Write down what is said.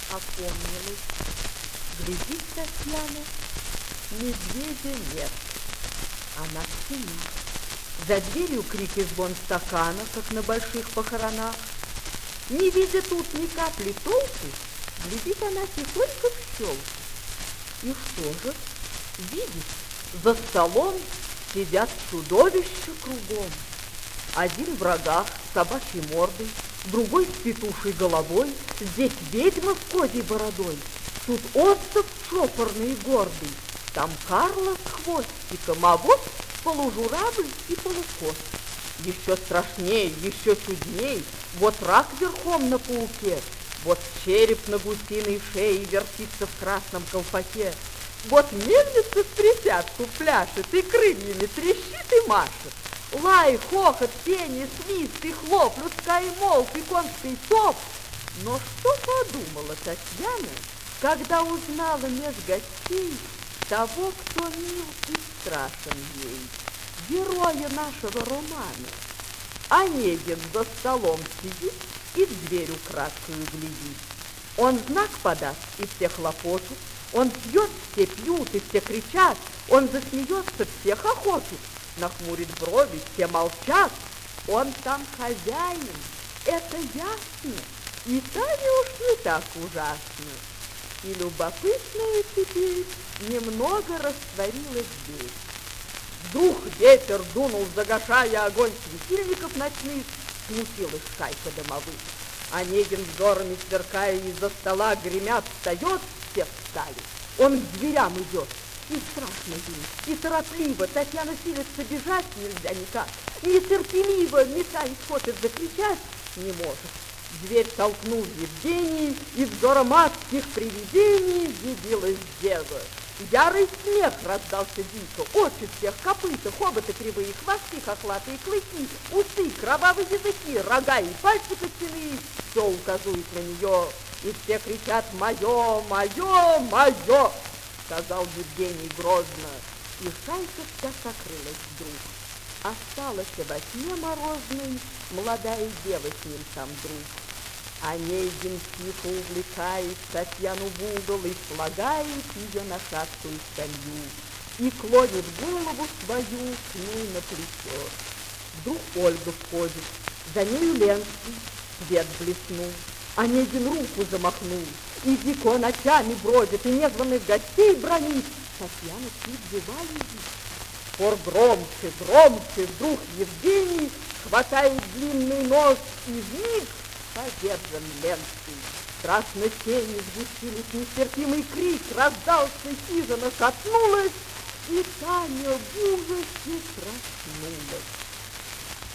опомнилась. Глядит Татьяна, медведя нет, а на стене. За дверью крик и звон стакана, как на больших похоронах. Не видя тут ни капли толку, глядит она тихонько в щелку. И что же? Видит, за столом сидят чудовища кругом. Один в рогах с собачьей мордой, другой с петушей головой, здесь ведьма с козьей бородой, тут Остап чопорный и гордый, там Карла с хвостиком, а вот полужуравль и полукот. Еще страшнее, еще чудней, вот рак верхом на пауке, вот череп на гусиной шее вертится в красном колпаке, вот мельница в присядку пляшет и крыльями трещит и машет. Лай, хохот, пение, свист и хлоп, людская молк и конский топ. Но что подумала Татьяна, когда узнала меж гостей того, кто мил и страшен ей, героя нашего романа? Онегин за столом сидит и в дверь украдкою глядит. Он знак подаст, и все хлопочут, он пьет, все пьют, и все кричат, он засмеется, все хохочут, нахмурит брови, все молчат. Он там хозяин, это ясно, и Таня уж не так ужасно. И любопытная теперь немного растворилась дверь. Вдруг ветер дунул, загашая огонь светильников ночных, смутилась шайка домовых. Онегин взорами сверкая из-за стола гремя встает, все встали. Он к дверям идет, и страшно ей, и торопливо. Татьяна силится бежать нельзя никак, нетерпеливо, метаясь, хочет закричать, не может. Дверь толкнул Евгений, и взором адских привидений явилась дева. Ярый смех раздался дико, очи всех, копыта, хоботы кривые, хвосты хохлатые, клыки, усы, кровавые языки, рога и пальцы костяные, все указует на нее, и все кричат «Мое, мое, мое!» сказал Евгений грозно, и шайка вся сокрылась вдруг. Осталась во тьме морозной молодая дева с ним сам друг. Онегин тихо увлекает Татьяну в угол и слагает ее на шаткую скамью и клонит голову свою к ней на плечо. Вдруг Ольга входит, за нею Ленский, свет блеснул. Онегин руку замахнул, и дико ночами бродит, и незваных гостей бронит. Татьяна чуть жива лежит. Спор громче, громче, вдруг Евгений хватает длинный нож, и вмиг повержен Ленский. Страшно тени сгустились, нестерпимый крик раздался, хижина шатнулась, и Таня в ужасе проснулась.